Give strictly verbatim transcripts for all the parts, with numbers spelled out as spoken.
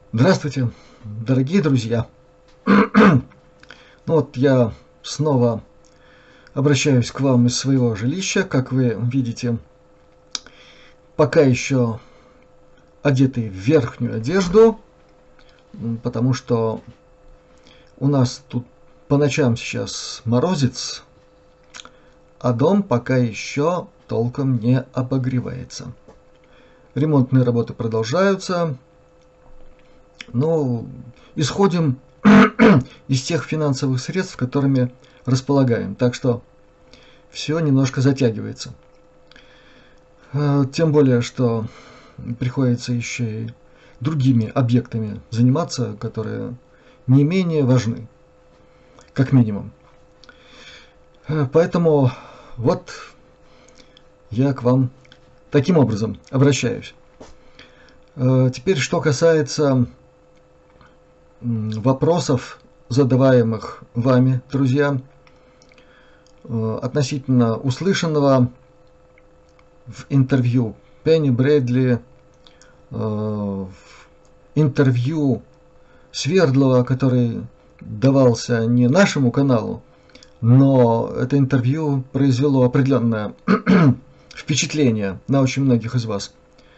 Здравствуйте, дорогие друзья! Ну вот я снова обращаюсь к вам из своего жилища. Как вы видите, пока еще одетый в верхнюю одежду, потому что у нас тут по ночам сейчас морозец, а дом пока еще толком не обогревается. Ремонтные работы продолжаются. Но исходим из тех финансовых средств, которыми располагаем. Так что все немножко затягивается. Тем более, что приходится еще и другими объектами заниматься, которые не менее важны, как минимум. Поэтому вот я к вам таким образом обращаюсь. Теперь, что касается вопросов, задаваемых вами, друзья, относительно услышанного в интервью Пенни Брэдли, в интервью Свердлова, который давался не нашему каналу, но это интервью произвело определенное впечатление на очень многих из вас.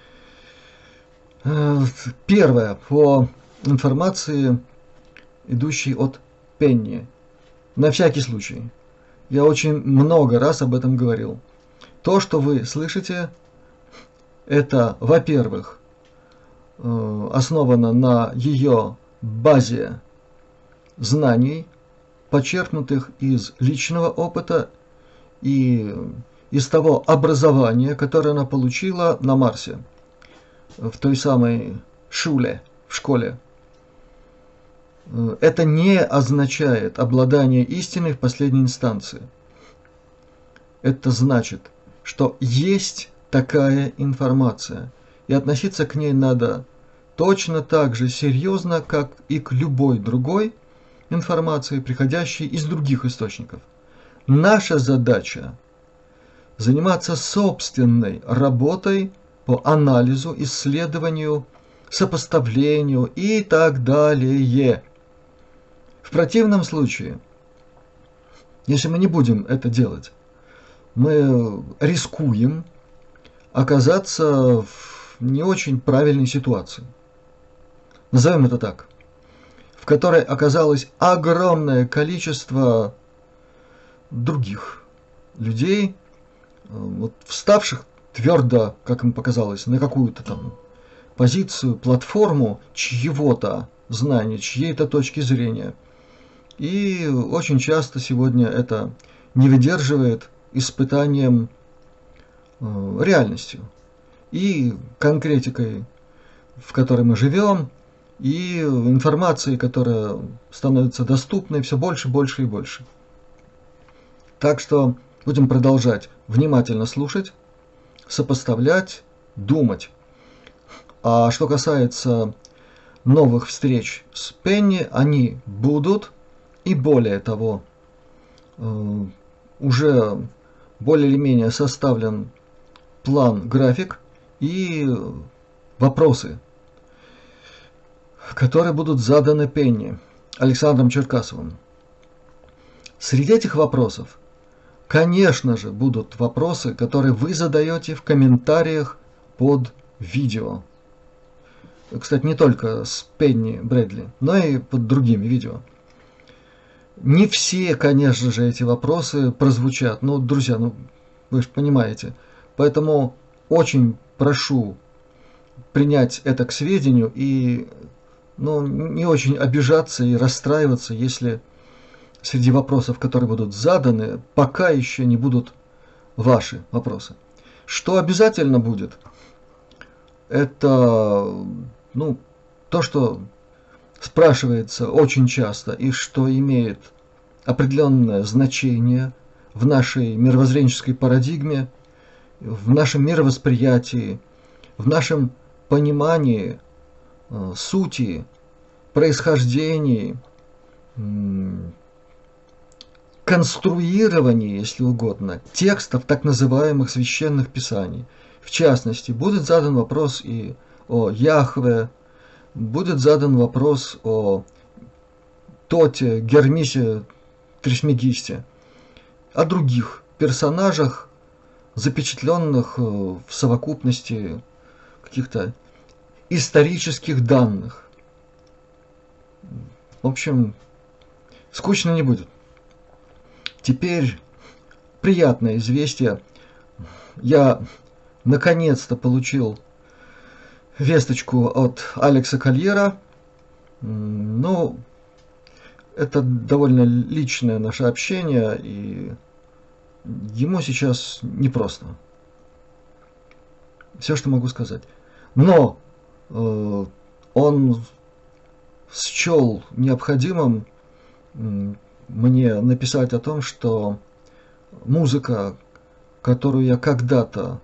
Первое, по информации, идущей от Пенни. На всякий случай. Я очень много раз об этом говорил. То, что вы слышите, это, во-первых, основано на ее базе знаний, почерпнутых из личного опыта и из того образования, которое она получила на Марсе, в той самой шуле, в школе. Это не означает обладание истиной в последней инстанции. Это значит, что есть такая информация, и относиться к ней надо точно так же серьезно, как и к любой другой информации, приходящей из других источников. Наша задача – заниматься собственной работой по анализу, исследованию, сопоставлению и так далее. В противном случае, если мы не будем это делать, мы рискуем оказаться в не очень правильной ситуации. Назовем это так, в которой оказалось огромное количество других людей, вот, вставших твердо, как им показалось, на какую-то там позицию, платформу чьего-то знания, чьей-то точки зрения. И очень часто сегодня это не выдерживает испытанием э, реальностью и конкретикой, в которой мы живем, и информацией, которая становится доступной все больше, больше и больше. Так что будем продолжать внимательно слушать, сопоставлять, думать. А что касается новых встреч с Пенни, они будут, и более того, уже более или менее составлен план, график и вопросы, которые будут заданы Пенни Александром Черкасовым. Среди этих вопросов, конечно же, будут вопросы, которые вы задаете в комментариях под видео. Кстати, не только с Пенни Брэдли, но и под другими видео. Не все, конечно же, эти вопросы прозвучат. Ну, друзья, ну, вы же понимаете. Поэтому очень прошу принять это к сведению и ну, не очень обижаться и расстраиваться, если среди вопросов, которые будут заданы, пока еще не будут ваши вопросы. Что обязательно будет, это ну, то, что спрашивается очень часто и что имеет определенное значение в нашей мировоззренческой парадигме, в нашем мировосприятии, в нашем понимании э, сути, происхождении, э, конструировании, если угодно, текстов так называемых священных писаний. В частности, будет задан вопрос и о Яхве, будет задан вопрос о Тоте, Гермисе Трисмегисте, о других персонажах, запечатленных в совокупности каких-то исторических данных. В общем, скучно не будет. Теперь приятное известие. Я наконец-то получил весточку от Алекса Кольера. Ну, это довольно личное наше общение, и ему сейчас непросто. Все, что могу сказать. Но э, он счел необходимым мне написать о том, что музыка, которую я когда-то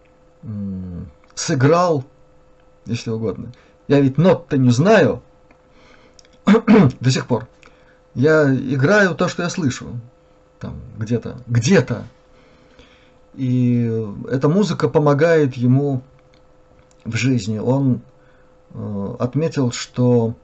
сыграл, если угодно, я ведь нот-то не знаю до сих пор. Я играю то, что я слышу. Там где-то, где-то. И эта музыка помогает ему в жизни. Он э, отметил, что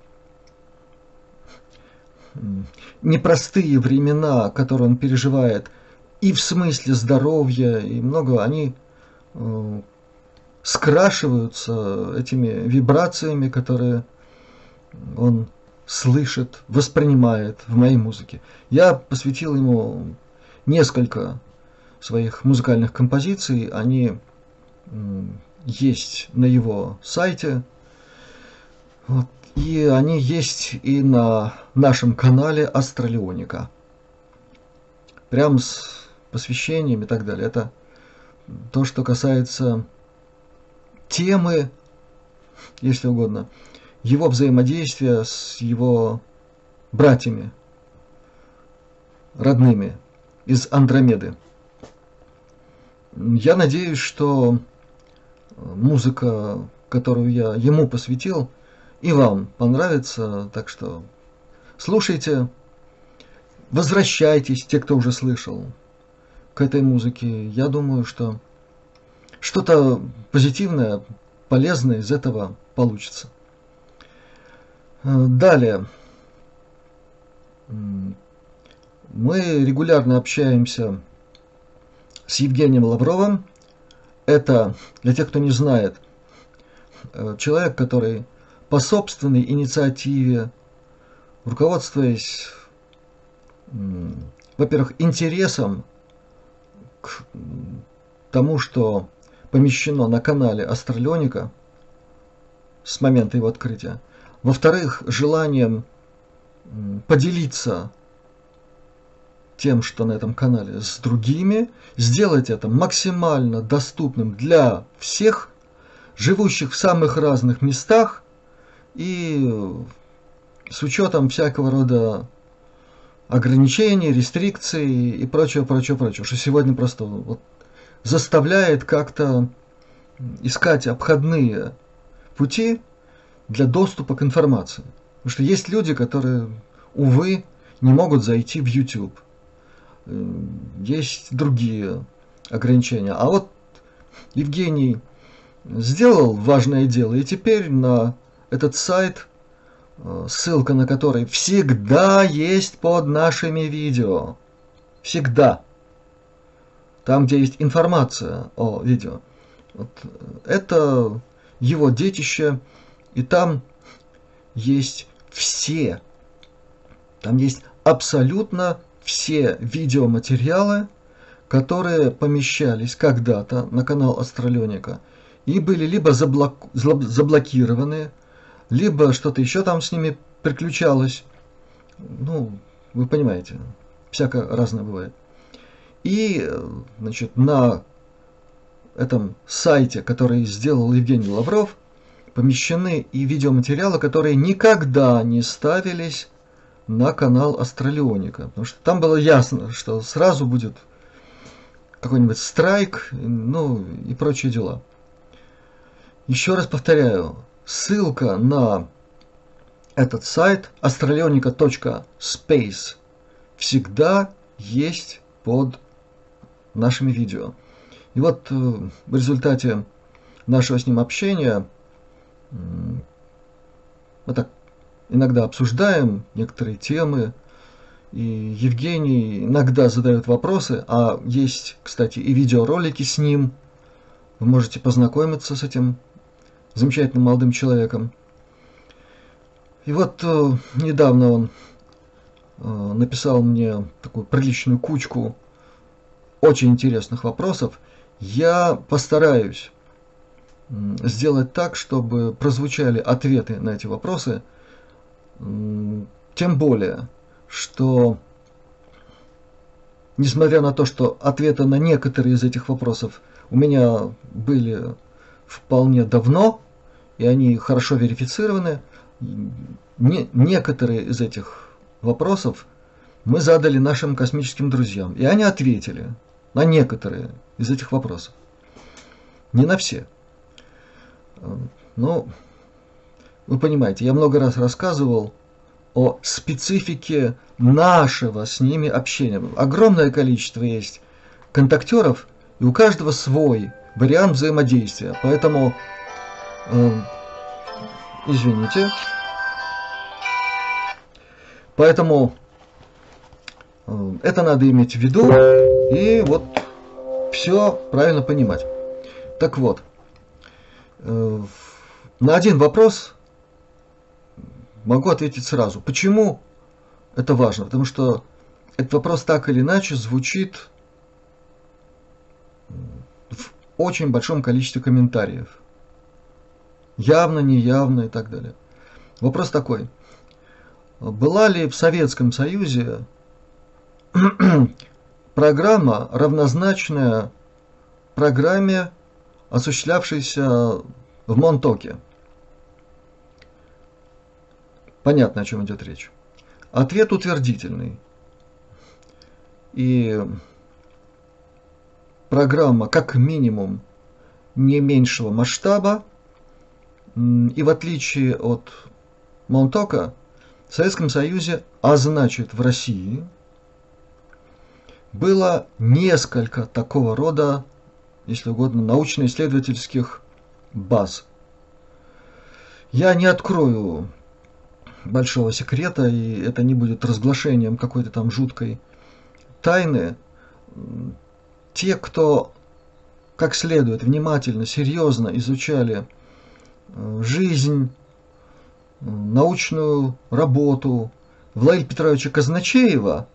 непростые времена, которые он переживает, и в смысле здоровья, и много, они э, скрашиваются этими вибрациями, которые он слышит, воспринимает в моей музыке. Я посвятил ему несколько своих музыкальных композиций, они есть на его сайте, вот, и они есть и на нашем канале Астралионика. Прям с посвящением и так далее. Это то, что касается темы, если угодно, его взаимодействия с его братьями, родными из Андромеды. Я надеюсь, что музыка, которую я ему посвятил, и вам понравится, так что слушайте, возвращайтесь, те, кто уже слышал, к этой музыке. Я думаю, что что-то позитивное, полезное из этого получится. Далее. Мы регулярно общаемся с Евгением Лавровым. Это, для тех, кто не знает, человек, который по собственной инициативе, руководствуясь, во-первых, интересом к тому, что помещено на канале Астралионика с момента его открытия, во-вторых, желанием поделиться тем, что на этом канале, с другими, сделать это максимально доступным для всех, живущих в самых разных местах и с учетом всякого рода ограничений, рестрикций и прочего, прочего, прочего, что сегодня просто вот заставляет как-то искать обходные пути для доступа к информации. Потому что есть люди, которые, увы, не могут зайти в YouTube. Есть другие ограничения. А вот Евгений сделал важное дело, и теперь на этот сайт, ссылка на который всегда есть под нашими видео. Всегда. Там, где есть информация о видео. Вот это его детище, и там есть все. Там есть абсолютно все видеоматериалы, которые помещались когда-то на канал Астралионика и были либо заблок... заблокированы, либо что-то еще там с ними приключалось. Ну, вы понимаете, всякое разное бывает. И, значит, на этом сайте, который сделал Евгений Лавров, помещены и видеоматериалы, которые никогда не ставились на канал Астралионика. Потому что там было ясно, что сразу будет какой-нибудь страйк, ну и прочие дела. Еще раз повторяю, ссылка на этот сайт астралионика точка спейс всегда есть под нашими видео. И вот в результате нашего с ним общения Мы так иногда обсуждаем некоторые темы, и Евгений иногда задает вопросы, а есть, кстати, и видеоролики с ним. Вы можете познакомиться с этим замечательным молодым человеком. И вот э, недавно он э, написал мне такую приличную кучку очень интересных вопросов. Я постараюсь э, сделать так, чтобы прозвучали ответы на эти вопросы. Э, тем более, что несмотря на то, что ответы на некоторые из этих вопросов у меня были вполне давно, и они хорошо верифицированы, не, некоторые из этих вопросов мы задали нашим космическим друзьям, и они ответили на некоторые из этих вопросов. Не на все. Но вы понимаете, я много раз рассказывал о специфике нашего с ними общения. Огромное количество есть контактеров, и у каждого свой вариант взаимодействия. Поэтому, э, извините, поэтому э, это надо иметь в виду и вот все правильно понимать. Так вот, э, на один вопрос могу ответить сразу. Почему это важно? Потому что этот вопрос так или иначе звучит в очень большом количестве комментариев. Явно, неявно и так далее. Вопрос такой. Была ли в Советском Союзе программа, равнозначная программе, осуществлявшейся в Монтоке? Понятно, о чем идет речь. Ответ утвердительный. И программа, как минимум, не меньшего масштаба. И в отличие от Монтока, в Советском Союзе, а значит в России, было несколько такого рода, если угодно, научно-исследовательских баз. Я не открою большого секрета, и это не будет разглашением какой-то там жуткой тайны. Те, кто как следует внимательно, серьезно изучали жизнь, научную работу Владимира Петровича Казначеева,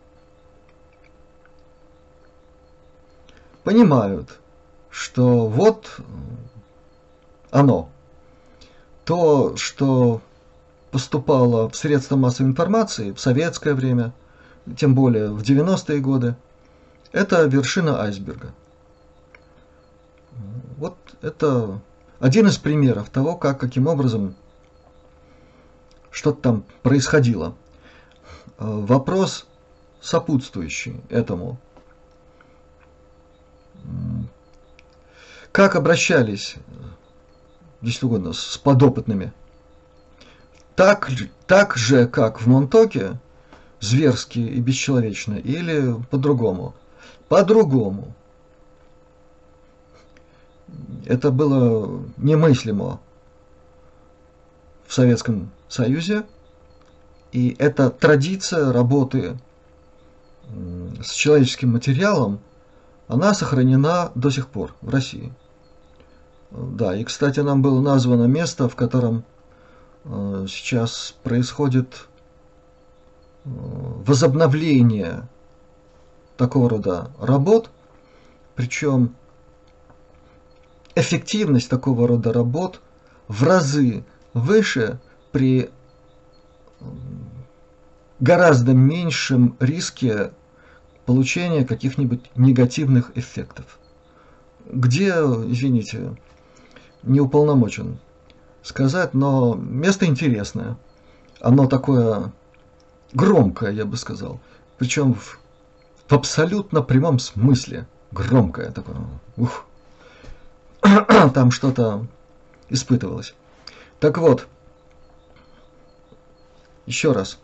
понимают, что вот оно, то, что поступало в средства массовой информации в советское время, тем более в девяностые годы, это вершина айсберга. Вот это один из примеров того, как, каким образом что-то там происходило. Вопрос сопутствующий этому. Как обращались, если угодно, с подопытными? Так, так же, как в Монтоке, зверски и бесчеловечно, или по-другому? По-другому. Это было немыслимо в Советском Союзе, и эта традиция работы с человеческим материалом, она сохранена до сих пор в России. Да, и, кстати, нам было названо место, в котором сейчас происходит возобновление такого рода работ, причем эффективность такого рода работ в разы выше при гораздо меньшем риске получения каких-нибудь негативных эффектов. Где, извините, не уполномочен сказать, но место интересное. Оно такое громкое, я бы сказал. Причем в, в абсолютно прямом смысле громкое такое. Ух. Там что-то испытывалось. Так вот, еще раз.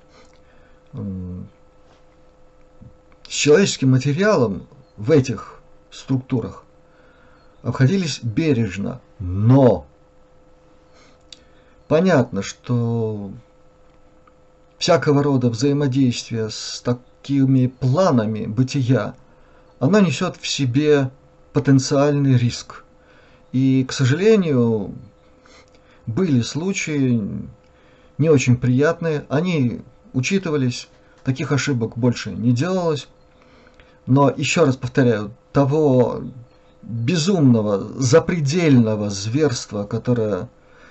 С человеческим материалом в этих структурах обходились бережно, но понятно, что всякого рода взаимодействие с такими планами бытия, оно несет в себе потенциальный риск. И, к сожалению, были случаи не очень приятные, они учитывались, таких ошибок больше не делалось. Но, еще раз повторяю, того безумного, запредельного зверства, которое,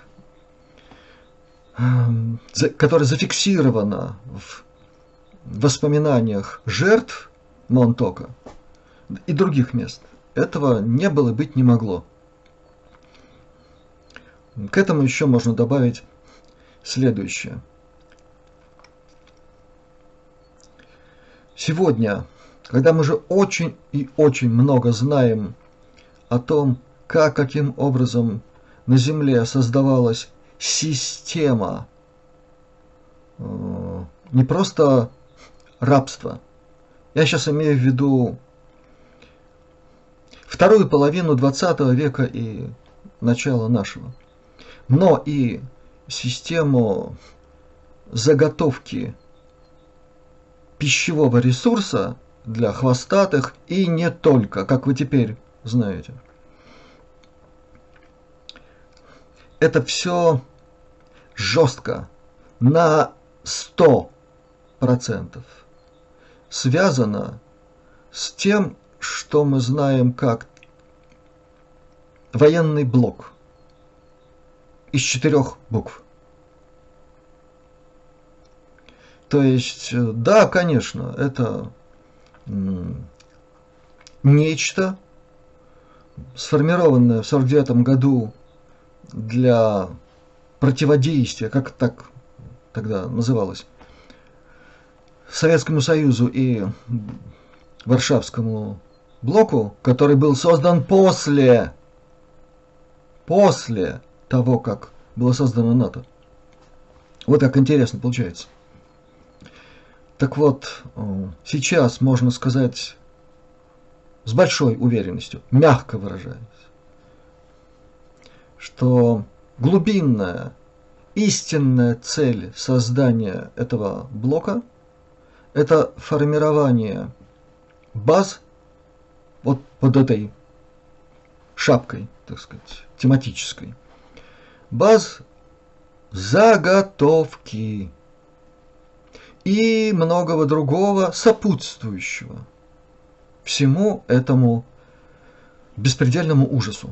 которое зафиксировано в воспоминаниях жертв Монтока и других мест, этого не было, быть не могло. К этому еще можно добавить следующее. Сегодня, когда мы же очень и очень много знаем о том, как, каким образом на Земле создавалась система э, не просто рабства. Я сейчас имею в виду вторую половину двадцатого века и начало нашего. Но и систему заготовки пищевого ресурса для хвостатых и не только, как вы теперь знаете. Это все жестко, на сто процентов связано с тем, что мы знаем как военный блок из четырех букв. То есть, да, конечно, это нечто, сформированное в сорок девятом году для противодействия, как так тогда называлось, Советскому Союзу и Варшавскому блоку, который был создан после, после того, как было создано НАТО. Вот как интересно получается. Так вот, сейчас можно сказать с большой уверенностью, мягко выражаясь, что глубинная, истинная цель создания этого блока – это формирование баз вот под этой шапкой, так сказать, тематической, баз заготовки и многого другого сопутствующего всему этому беспредельному ужасу.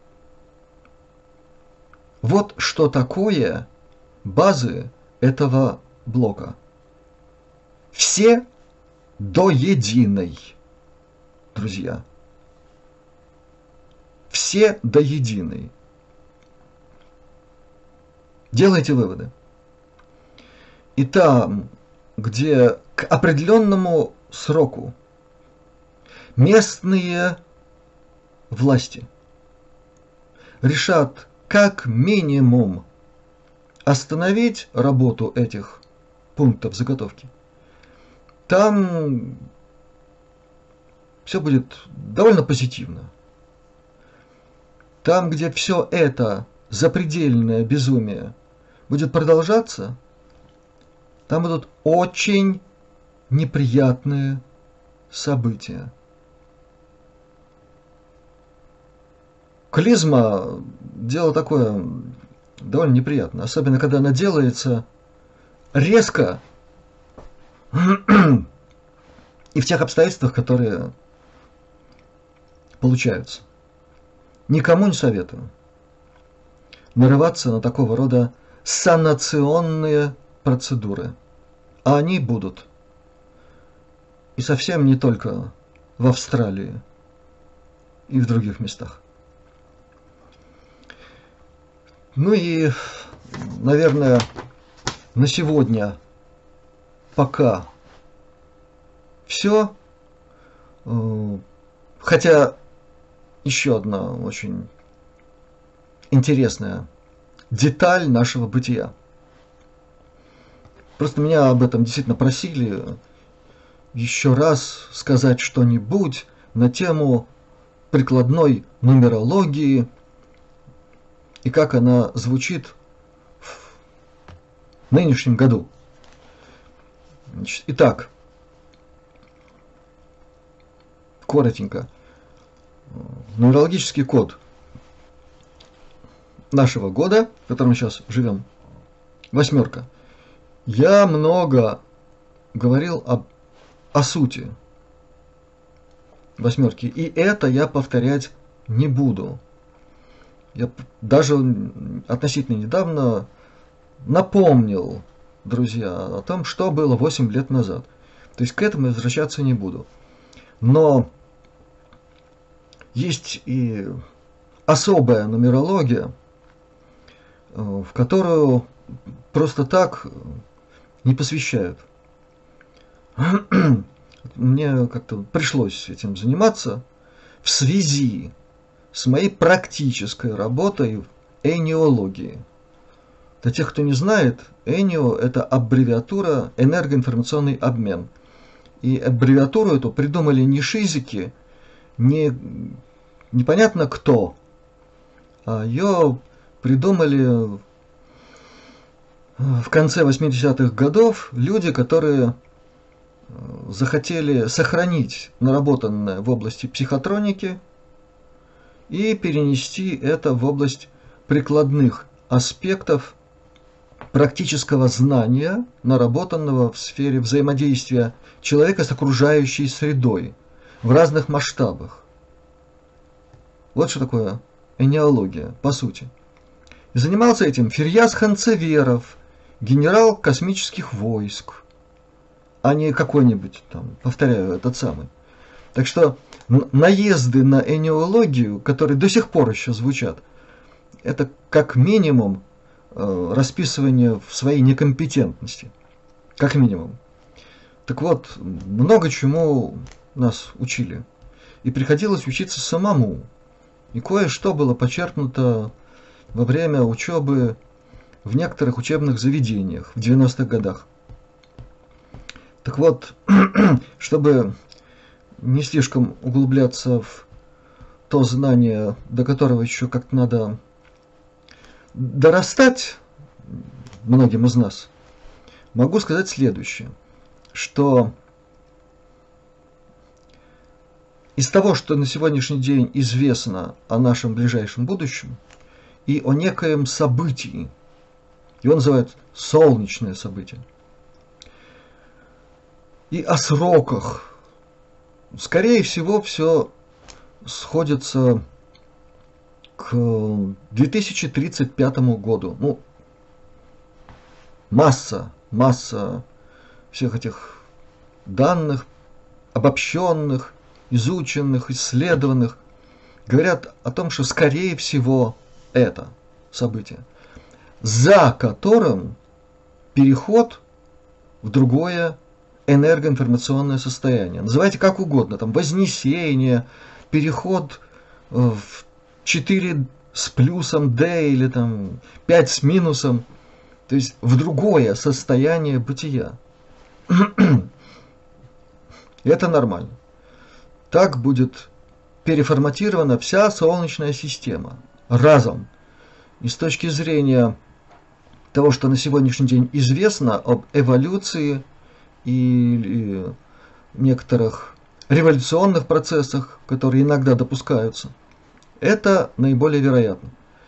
Вот что такое базы этого блока. Все до единой, друзья. Все до единой. Делайте выводы. И там, где к определенному сроку местные власти решат как минимум остановить работу этих пунктов заготовки, там все будет довольно позитивно. Там, где все это запредельное безумие будет продолжаться, там будут очень неприятные события. Клизма – дело такое довольно неприятное, особенно когда она делается резко и в тех обстоятельствах, которые получаются. Никому не советую нарываться на такого рода санационные процедуры. А они будут. И совсем не только в Австралии и в других местах. Ну и, наверное, на сегодня пока все. Хотя еще одна очень интересная деталь нашего бытия. Просто меня об этом действительно просили еще раз сказать что-нибудь на тему прикладной нумерологии и как она звучит нынешнем году. Значит, итак, коротенько. Нумерологический код нашего года, в котором мы сейчас живем, восьмерка. Я много говорил об, о сути восьмерки, и это я повторять не буду. Я даже относительно недавно напомнил, друзья, о том, что было восемь лет назад. То есть к этому я возвращаться не буду. Но есть и особая нумерология, в которую просто так не посвящают. Мне как-то пришлось этим заниматься в связи с моей практической работой в эниологии. Для тех, кто не знает, энио – это аббревиатура энергоинформационный обмен. И аббревиатуру эту придумали не шизики, не непонятно кто, а ее придумали в конце восьмидесятых годов люди, которые захотели сохранить наработанное в области психотроники и перенести это в область прикладных аспектов практического знания, наработанного в сфере взаимодействия человека с окружающей средой в разных масштабах. Вот что такое эниология, по сути. И занимался этим Фирьяз Ханцеверов, генерал космических войск, а не какой-нибудь там, повторяю, этот самый. Так что наезды на эниологию, которые до сих пор еще звучат, это как минимум э, расписывание в своей некомпетентности. Как минимум. Так вот, много чему нас учили. И приходилось учиться самому. И кое-что было почерпнуто во время учебы в некоторых учебных заведениях в девяностых годах. Так вот, чтобы не слишком углубляться в то знание, до которого еще как-то надо дорастать многим из нас, могу сказать следующее, что из того, что на сегодняшний день известно о нашем ближайшем будущем и о некоем событии, его называют солнечное событие, и о сроках, скорее всего, все сходится к две тысячи тридцать пятому году. Ну, масса, масса всех этих данных, обобщенных, изученных, исследованных, говорят о том, что скорее всего это событие, за которым переход в другое энергоинформационное состояние. Называйте как угодно, там вознесение, переход в четыре с плюсом D или там пять с минусом, то есть в другое состояние бытия. Это нормально. Так будет переформатирована вся Солнечная система разом. И с точки зрения того, что на сегодняшний день известно об эволюции и некоторых революционных процессах, которые иногда допускаются, это наиболее вероятно.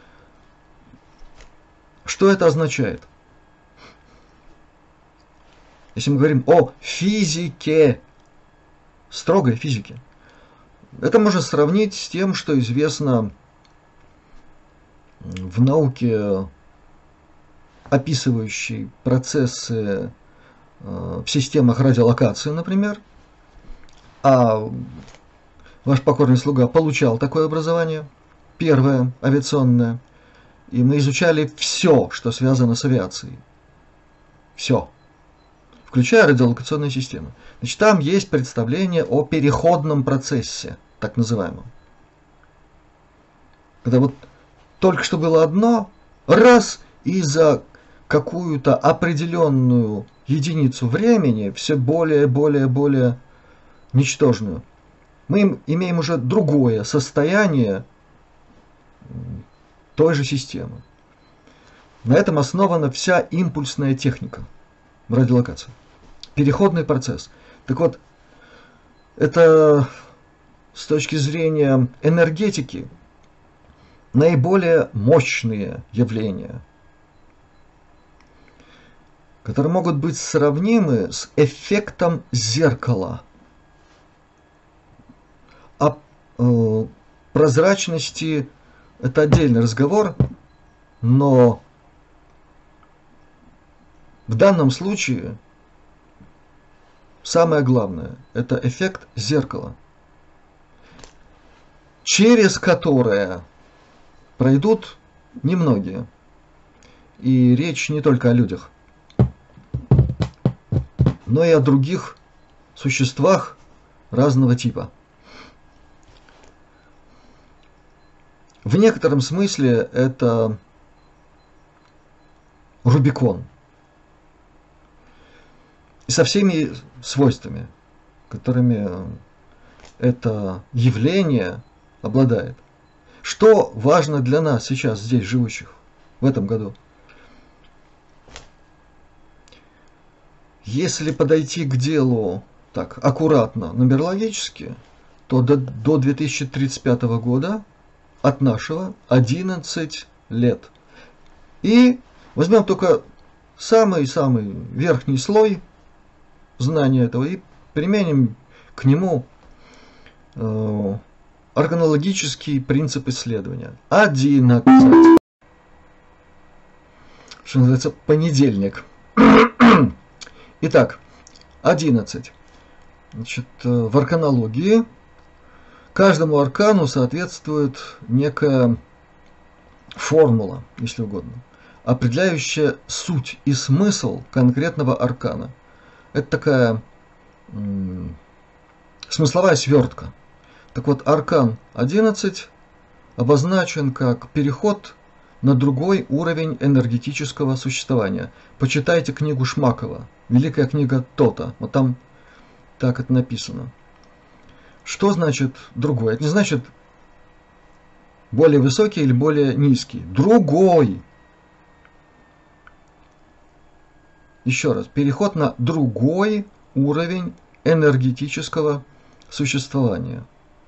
Что это означает? Если мы говорим о физике, строгой физике, это можно сравнить с тем, что известно в науке, описывающей процессы в системах радиолокации, например, а ваш покорный слуга получал такое образование, первое, авиационное, и мы изучали все, что связано с авиацией. Все. Включая радиолокационные системы. Значит, там есть представление о переходном процессе, так называемом. Когда вот только что было одно, раз, и за какую-то определенную единицу времени, все более, более, более ничтожную, мы имеем уже другое состояние той же системы. На этом основана вся импульсная техника в радиолокации. Переходный процесс. Так вот, это с точки зрения энергетики наиболее мощные явления, которые могут быть сравнимы с эффектом зеркала. О э, прозрачности это отдельный разговор, но в данном случае самое главное – это эффект зеркала, через которое пройдут немногие. И речь не только о людях, но и о других существах разного типа. В некотором смысле это Рубикон. И со всеми свойствами, которыми это явление обладает. Что важно для нас сейчас, здесь живущих, в этом году? Если подойти к делу так аккуратно, нумерологически, то до, до две тысячи тридцать пятого года от нашего одиннадцать лет. И возьмем только самый-самый верхний слой знания этого и применим к нему э, аргонологический принцип исследования. одиннадцать. Что называется, понедельник. Итак, одиннадцать. Значит, в арканологии каждому аркану соответствует некая формула, если угодно, определяющая суть и смысл конкретного аркана. Это такая м, смысловая свертка. Так вот, аркан одиннадцать обозначен как переход на другой уровень энергетического существования. Почитайте книгу Шмакова, Великая книга То-то. Вот там так это написано. Что значит другой? Это не значит более высокий или более низкий. Другой. Еще раз. Переход на другой уровень энергетического существования.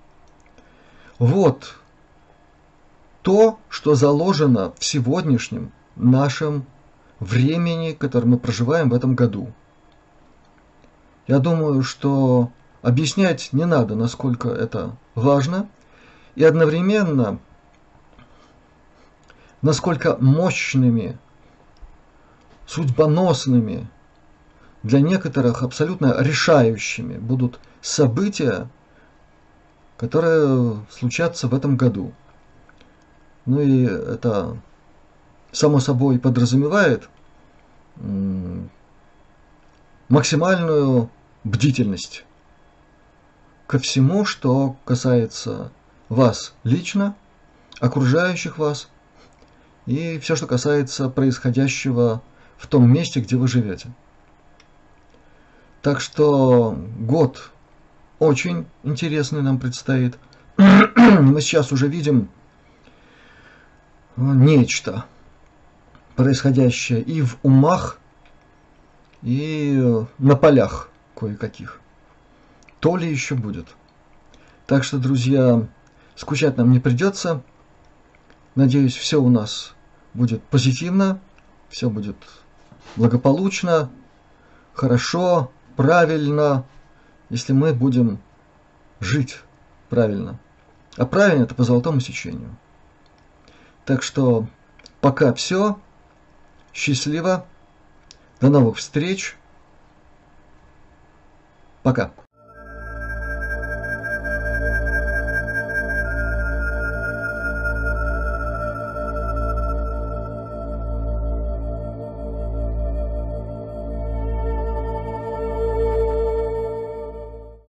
Вот то, что заложено в сегодняшнем нашем времени, которое мы проживаем в этом году. Я думаю, что объяснять не надо, насколько это важно, и одновременно, насколько мощными, судьбоносными, для некоторых абсолютно решающими будут события, которые случатся в этом году. Ну и это само собой подразумевает максимальную бдительность ко всему, что касается вас лично, окружающих вас, и все, что касается происходящего в том месте, где вы живете. Так что год очень интересный нам предстоит. Мы сейчас уже видим нечто, происходящее и в умах, и на полях кое-каких. То ли еще будет. Так что, друзья, скучать нам не придется. Надеюсь, все у нас будет позитивно, все будет благополучно, хорошо, правильно, если мы будем жить правильно. А правильно это по золотому сечению. Так что пока все. Счастливо. До новых встреч. Пока.